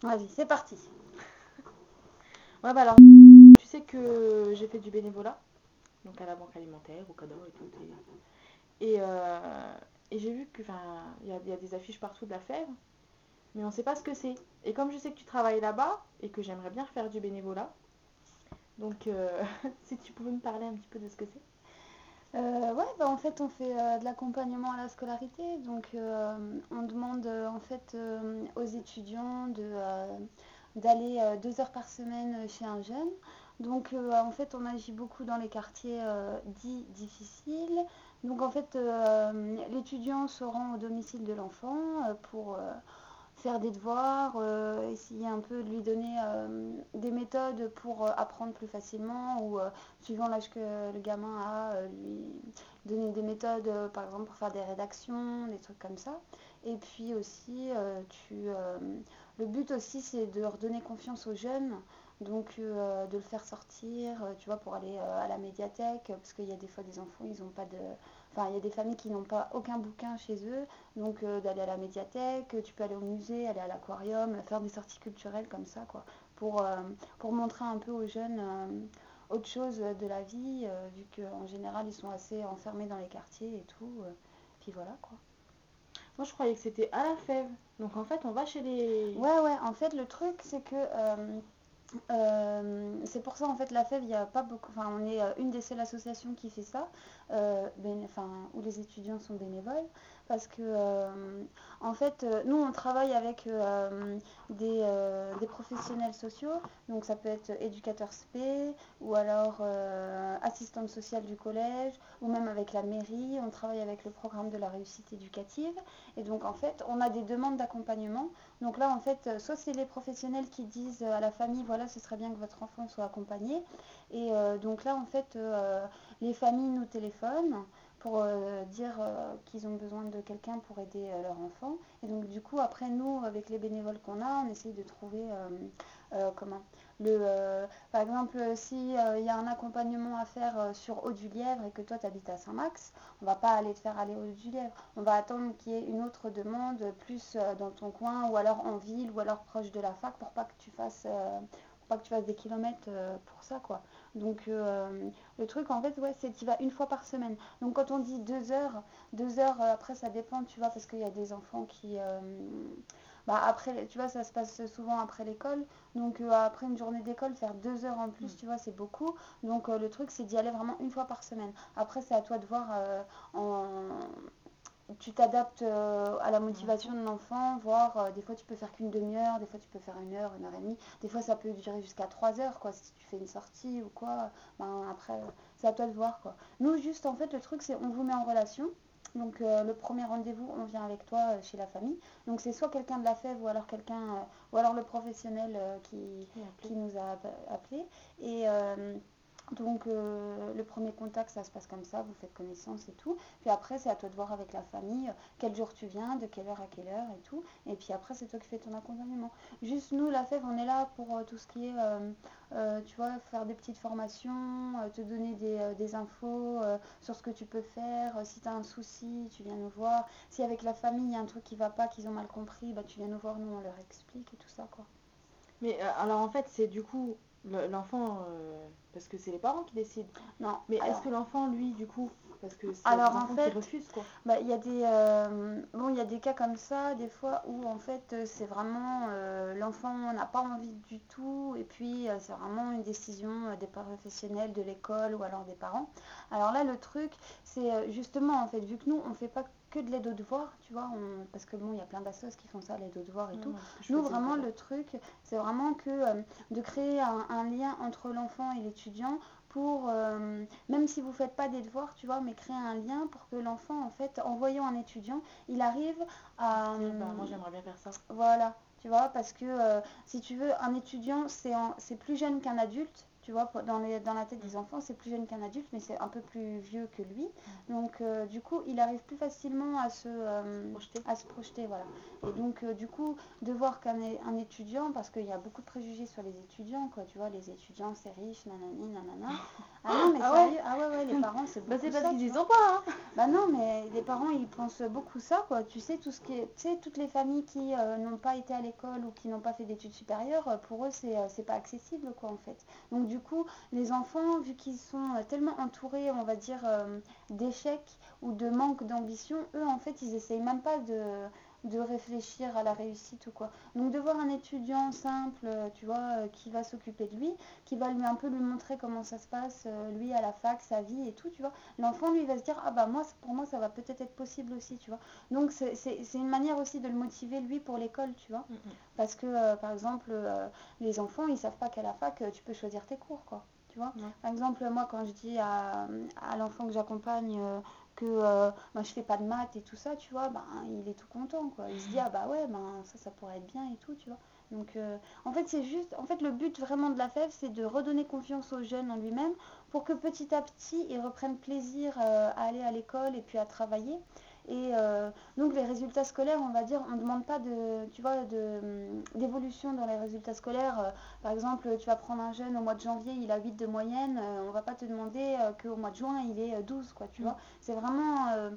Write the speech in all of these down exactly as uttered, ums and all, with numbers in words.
Vas-y, c'est parti. Ouais, bah alors, tu sais que j'ai fait du bénévolat, donc à la banque alimentaire, au Cador et tout. Et, et, euh, et j'ai vu que, enfin, il y, a- il y a des affiches partout de la fève, mais on sait pas ce que c'est. Et comme je sais que tu travailles là-bas et que j'aimerais bien faire du bénévolat, donc euh, si tu pouvais me parler un petit peu de ce que c'est. Euh, ouais, bah en fait, on fait euh, de l'accompagnement à la scolarité. Donc, euh, on demande euh, en fait euh, aux étudiants de, euh, d'aller euh, deux heures par semaine chez un jeune. Donc, euh, en fait, on agit beaucoup dans les quartiers euh, dits difficiles. Donc, en fait, euh, l'étudiant se rend au domicile de l'enfant euh, pour euh, faire des devoirs, euh, essayer un peu de lui donner euh, des méthodes pour euh, apprendre plus facilement ou euh, suivant l'âge que le gamin a, euh, lui donner des méthodes euh, par exemple pour faire des rédactions, des trucs comme ça. Et puis aussi, euh, tu, euh, le but aussi c'est de redonner confiance aux jeunes. Donc euh, de le faire sortir, euh, tu vois, pour aller euh, à la médiathèque, parce qu'il y a des fois des enfants, ils ont pas de... Enfin, il y a des familles qui n'ont pas aucun bouquin chez eux, donc euh, d'aller à la médiathèque, tu peux aller au musée, aller à l'aquarium, faire des sorties culturelles comme ça, quoi, pour, euh, pour montrer un peu aux jeunes euh, autre chose de la vie, euh, vu qu'en général ils sont assez enfermés dans les quartiers et tout. euh, puis voilà, quoi. Moi, je croyais que c'était à la fève. Donc en fait, on va chez les... Ouais, ouais, en fait le truc c'est que euh, Euh, c'est pour ça en fait la fève il y a pas beaucoup, enfin on est euh, une des seules associations qui fait ça, euh, béné- enfin, où les étudiants sont bénévoles parce que euh, en fait euh, nous on travaille avec euh, des, euh, des professionnels sociaux, donc ça peut être éducateur spé ou alors euh, assistante sociale du collège ou même avec la mairie, on travaille avec le programme de la réussite éducative et donc en fait on a des demandes d'accompagnement. Donc là, en fait, euh, soit c'est les professionnels qui disent à la famille, voilà, ce serait bien que votre enfant soit accompagné. Et euh, donc là, en fait, euh, les familles nous téléphonent pour euh, dire euh, qu'ils ont besoin de quelqu'un pour aider euh, leur enfant. Et donc du coup, après, nous, avec les bénévoles qu'on a, on essaye de trouver, euh, euh, comment, le, euh, par exemple, s'il y a un accompagnement à faire euh, sur Haut-du-Lièvre et que toi, tu habites à Saint-Max, on va pas aller te faire aller Haut-du-Lièvre. On va attendre qu'il y ait une autre demande plus euh, dans ton coin ou alors en ville ou alors proche de la fac pour pas que tu fasses, euh, pour pas que tu fasses des kilomètres euh, pour ça, quoi. Donc euh, le truc en fait, ouais, c'est que tu vas une fois par semaine. Donc quand on dit deux heures, deux heures euh, après ça dépend, tu vois, parce qu'il y a des enfants qui... euh, bah après, tu vois, ça se passe souvent après l'école. Donc euh, après une journée d'école, faire deux heures en plus, Hmm. tu vois, c'est beaucoup. Donc euh, le truc, c'est d'y aller vraiment une fois par semaine. Après, c'est à toi de voir euh, en, tu t'adaptes euh, à la motivation L'enfant. de l'enfant, voir euh, des fois tu peux faire qu'une demi-heure, des fois tu peux faire une heure, une heure et demie, des fois ça peut durer jusqu'à trois heures quoi, si tu fais une sortie ou quoi, ben après c'est à toi de voir quoi. Nous juste en fait le truc c'est on vous met en relation, donc euh, le premier rendez-vous on vient avec toi euh, chez la famille, donc c'est soit quelqu'un de la fève ou alors quelqu'un, euh, ou alors le professionnel euh, qui, Qui est appelé? qui nous a appelé et... Euh, donc euh, le premier contact, ça se passe comme ça, vous faites connaissance et tout. Puis après, c'est à toi de voir avec la famille euh, quel jour tu viens, de quelle heure à quelle heure et tout. Et puis après, c'est toi qui fais ton accompagnement. Juste nous, la fève, on est là pour euh, tout ce qui est, euh, euh, tu vois, faire des petites formations, euh, te donner des, euh, des infos euh, sur ce que tu peux faire. Euh, si tu as un souci, tu viens nous voir. Si avec la famille, il y a un truc qui va pas, qu'ils ont mal compris, bah, tu viens nous voir, nous, on leur explique et tout ça, quoi. Mais euh, alors en fait, c'est du coup le- l'enfant, euh, parce que c'est les parents qui décident. Non, Mais est-ce alors, que l'enfant, lui, du coup, parce qu'il y a alors des en enfants qui fait, refusent, quoi. bah, il y a des, euh, bon, il y a des cas comme ça, des fois où en fait euh, c'est vraiment euh, l'enfant n'a pas envie du tout et puis euh, c'est vraiment une décision euh, des professionnels de l'école ou alors des parents. Alors là le truc c'est euh, justement en fait vu que nous on fait pas que de l'aide aux devoirs, tu vois, on- parce que bon il y a plein d'assos qui font ça l'aide aux devoirs et Ouais, tout. ouais, c'est ce que je Nous faisais au vraiment Cador. le truc c'est vraiment que euh, de créer un, un lien entre l'enfant et l'étudiant pour euh, même si vous ne faites pas des devoirs, tu vois, mais créer un lien pour que l'enfant, en fait, en voyant un étudiant, il arrive Il à... se dit, bah moi hum, j'aimerais bien faire ça. voilà, tu vois, parce que euh, si tu veux, un étudiant, c'est, en- c'est plus jeune qu'un adulte, Tu vois, dans, les, dans la tête des enfants, c'est plus jeune qu'un adulte, mais c'est un peu plus vieux que lui. Donc, euh, du coup, il arrive plus facilement à se, euh, Projeté. à se projeter. Voilà. Et donc, euh, du coup, de voir qu'un un étudiant, parce qu'il y a beaucoup de préjugés sur les étudiants, quoi. Tu vois, les étudiants, c'est riche, nanani, nanana. Ah non, mais Ah sérieux, ouais. ah ouais, ouais, les parents, c'est Bah beaucoup c'est parce ça, qu'ils tu y vois. sont pas, hein. Bah non, mais les parents, ils pensent beaucoup ça, quoi. Tu sais, tout ce qui est, tu sais, toutes les familles qui euh, n'ont pas été à l'école ou qui n'ont pas fait d'études supérieures, euh, pour eux, c'est euh, c'est pas accessible, quoi, en fait. Donc, du coup, les enfants, vu qu'ils sont euh, tellement entourés, on va dire, euh, d'échecs ou de manque d'ambition, eux, en fait, ils essayent même pas de de réfléchir à la réussite ou quoi. Donc de voir un étudiant simple, euh, tu vois, euh, qui va s'occuper de lui, qui va lui un peu lui montrer comment ça se passe, euh, lui à la fac, sa vie et tout, tu vois. L'enfant, lui, va se dire, ah bah moi, pour moi, ça va peut-être être possible aussi, tu vois. Donc, c'est c'est- c'est une manière aussi de le motiver, lui, pour l'école, tu vois. Mm, mm. Parce que, euh, par exemple, euh, les enfants, ils savent pas qu'à la fac, euh, tu peux choisir tes cours, quoi. Tu vois. Ouais. Par exemple, moi, quand je dis à, à l'enfant que j'accompagne euh, que euh, ben, je fais pas de maths et tout ça, tu vois, ben, il est tout content, quoi. Il se dit, ah bah ouais, ben, ça, ça pourrait être bien et tout, tu vois. Donc, euh, en fait, c'est juste, en fait, le but vraiment de la F E V, c'est de redonner confiance aux jeunes en lui-même pour que petit à petit, ils reprennent plaisir euh, à aller à l'école et puis à travailler. Et euh, donc les résultats scolaires, on va dire, on ne demande pas de, tu vois, de, hum, d'évolution dans les résultats scolaires. Euh, par exemple, tu vas prendre un jeune au mois de janvier, il a huit de moyenne, euh, on ne va pas te demander euh, qu'au mois de juin, il est euh, douze, quoi, tu Mm. vois. C'est vraiment, euh,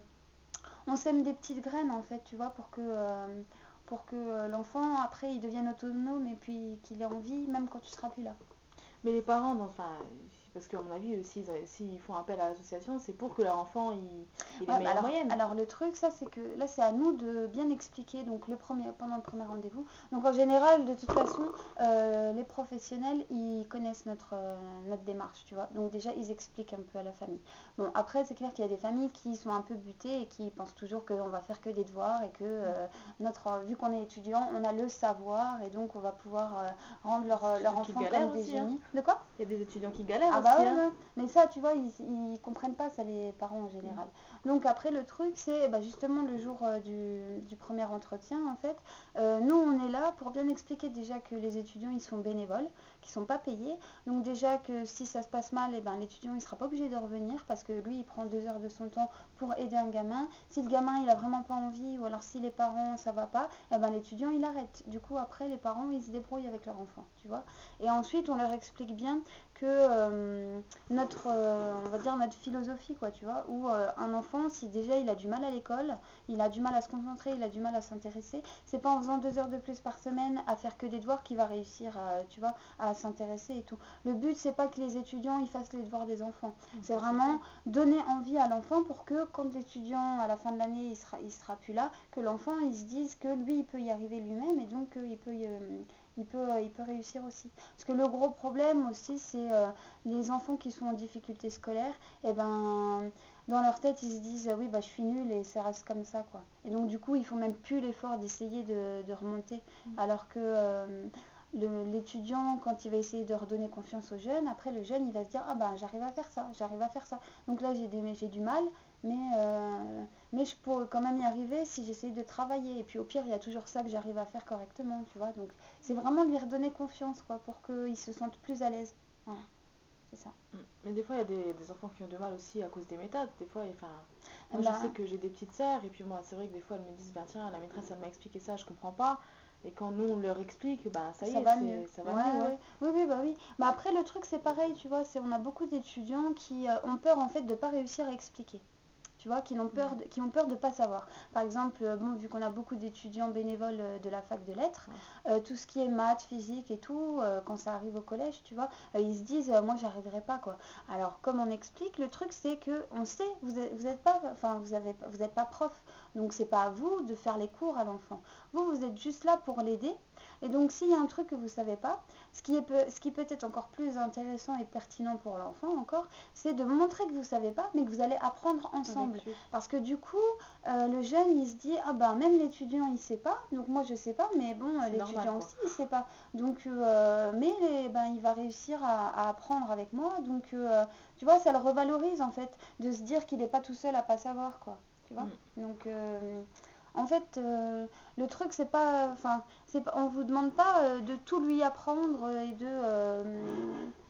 on sème des petites graines, en fait, tu vois, pour que, euh, pour que euh, l'enfant, après, il devienne autonome et puis qu'il ait envie, même quand tu seras plus là. Mais les parents, non, enfin, parce qu'à mon avis, s'ils s'ils font appel à l'association, c'est pour que leur enfant il, il ait Ouais, une bah meilleure alors, moyenne. alors le truc, ça c'est que là c'est à nous de bien expliquer donc le premier, pendant le premier rendez-vous. Donc en général, de toute façon, euh, les professionnels ils connaissent notre, euh, notre démarche, tu vois. Donc déjà ils expliquent un peu à la famille. Bon après c'est clair qu'il y a des familles qui sont un peu butées et qui pensent toujours qu'on va faire que des devoirs et que euh, notre, vu qu'on est étudiant, on a le savoir et donc on va pouvoir euh, rendre leur, leur Qui enfant comme galèrent des aussi, hein. génies. De quoi? Il y a des étudiants qui galèrent Ah bah aussi, ouais, hein. ouais. Mais ça, tu vois, ils, ils comprennent pas ça, les parents en général. Donc après, le truc, c'est bah, justement le jour euh, du, du premier entretien, en fait. Euh, nous, on est là pour bien expliquer déjà que les étudiants, ils sont bénévoles, qu'ils sont pas payés. Donc déjà que si ça se passe mal, eh ben, l'étudiant, il sera pas obligé de revenir parce que lui, il prend deux heures de son temps pour aider un gamin. Si le gamin, il a vraiment pas envie ou alors si les parents, ça va pas, eh ben, l'étudiant, il arrête. Du coup, après, les parents, ils se débrouillent avec leur enfant, tu vois. Et ensuite, on leur explique bien que euh, notre, euh, on va dire notre philosophie, quoi, tu vois, où euh, un enfant, si déjà il a du mal à l'école, il a du mal à se concentrer, il a du mal à s'intéresser, c'est pas en faisant deux heures de plus par semaine à faire que des devoirs qu'il va réussir, à, tu vois, à s'intéresser et tout. Le but, c'est pas que les étudiants ils fassent les devoirs des enfants, c'est vraiment donner envie à l'enfant pour que quand l'étudiant à la fin de l'année il sera, il sera plus là, que l'enfant il se dise que lui il peut y arriver lui-même et donc euh, il peut y, euh, il peut, euh, il peut réussir aussi. Parce que le gros problème aussi, c'est euh, les enfants qui sont en difficulté scolaire, et ben dans leur tête, ils se disent oui, bah je suis nulle et ça reste comme ça, quoi. Et donc du coup, ils font même plus l'effort d'essayer de, de remonter. Alors que euh, le- l'étudiant, quand il va essayer de redonner confiance au jeune, après le jeune, il va se dire ah ben j'arrive à faire ça, j'arrive à faire ça. Donc là, j'ai des- j'ai du mal, mais, euh, mais je pourrais quand même y arriver si j'essaye de travailler. Et puis au pire, il y a toujours ça que j'arrive à faire correctement, tu vois. Donc c'est vraiment lui redonner confiance, quoi, pour qu'il se sente plus à l'aise. Voilà, c'est ça. Mm. Mais des fois, il y a des, des enfants qui ont du mal aussi à cause des méthodes. Des fois, enfin, Eh moi je sais ben, que j'ai des petites sœurs, et puis moi, c'est vrai que des fois, elles me disent, ben tiens, la maîtresse, elle m'a expliqué ça, je comprends pas. Et quand nous, on leur explique, ben ça y ça est, va mieux. c'est, ça va Ouais, mieux, ouais. ouais. Oui, oui, bah oui. Mais après, le truc, c'est pareil, tu vois, c'est on a beaucoup d'étudiants qui euh, ont peur, en fait, de pas réussir à expliquer. Tu vois, qui ont peur de, qui ont peur de pas savoir. Par exemple, euh, bon, vu qu'on a beaucoup d'étudiants bénévoles euh, de la fac de lettres, Ouais. euh, tout ce qui est maths, physique et tout, euh, quand ça arrive au collège, tu vois, euh, ils se disent, euh, moi, j'arriverai pas, quoi. Alors, comme on explique, le truc, c'est que on sait, vous êtes, vous êtes pas, enfin, vous avez, vous êtes pas prof, donc c'est pas à vous de faire les cours à l'enfant. Vous, vous êtes juste là pour l'aider. Et donc, s'il y a un truc que vous savez pas, ce qui est peut, ce qui peut être encore plus intéressant et pertinent pour l'enfant encore, c'est de montrer que vous savez pas, mais que vous allez apprendre ensemble. Avec lui. Parce que du coup, euh, le jeune, il se dit, ah ben même l'étudiant, il sait pas, donc moi je sais pas, mais bon, euh, C'est normal, l'étudiant quoi. aussi, il sait pas. Donc, euh, mais eh ben, il va réussir à, à apprendre avec moi. Donc, euh, tu vois, ça le revalorise en fait, de se dire qu'il n'est pas tout seul à pas savoir, quoi. Tu vois. Mm. Donc, euh, en fait, euh, le truc, c'est pas, enfin, c'est pas, on vous demande pas euh, de tout lui apprendre et de, euh,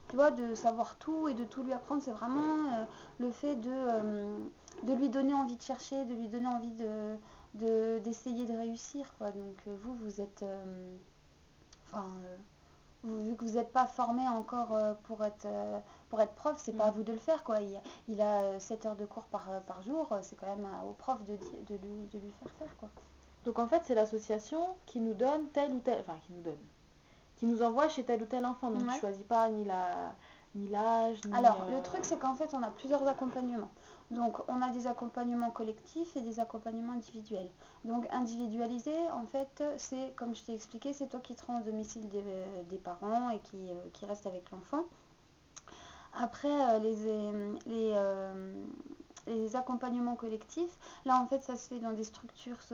tu vois, de savoir tout et de tout lui apprendre. C'est vraiment euh, le fait de, euh, de lui donner envie de chercher, de lui donner envie de, de- d'essayer de réussir, quoi. Donc euh, vous, vous êtes... euh, Enfin, euh, vous- vu que vous n'êtes pas formé encore euh, pour être, euh, pour être prof, c'est pas à Mm. vous de le faire, quoi. Il, il a euh, sept heures de cours par, euh, par jour, euh, c'est quand même euh, au prof de, di- de lui, de lui faire faire, quoi. Donc en fait, c'est l'association qui nous donne tel ou tel, enfin qui nous donne, qui nous envoie chez tel ou tel enfant. Donc tu Ouais. choisis pas ni la, ni l'âge, ni. Alors, le euh, truc, c'est qu'en fait, on a plusieurs accompagnements. Donc, on a des accompagnements collectifs et des accompagnements individuels. Donc, individualisé, en fait, c'est, comme je t'ai expliqué, c'est toi qui te rends au domicile des, des parents et qui, euh, qui reste avec l'enfant. Après, euh, les, les, euh, les accompagnements collectifs, là, en fait, ça se fait dans des structures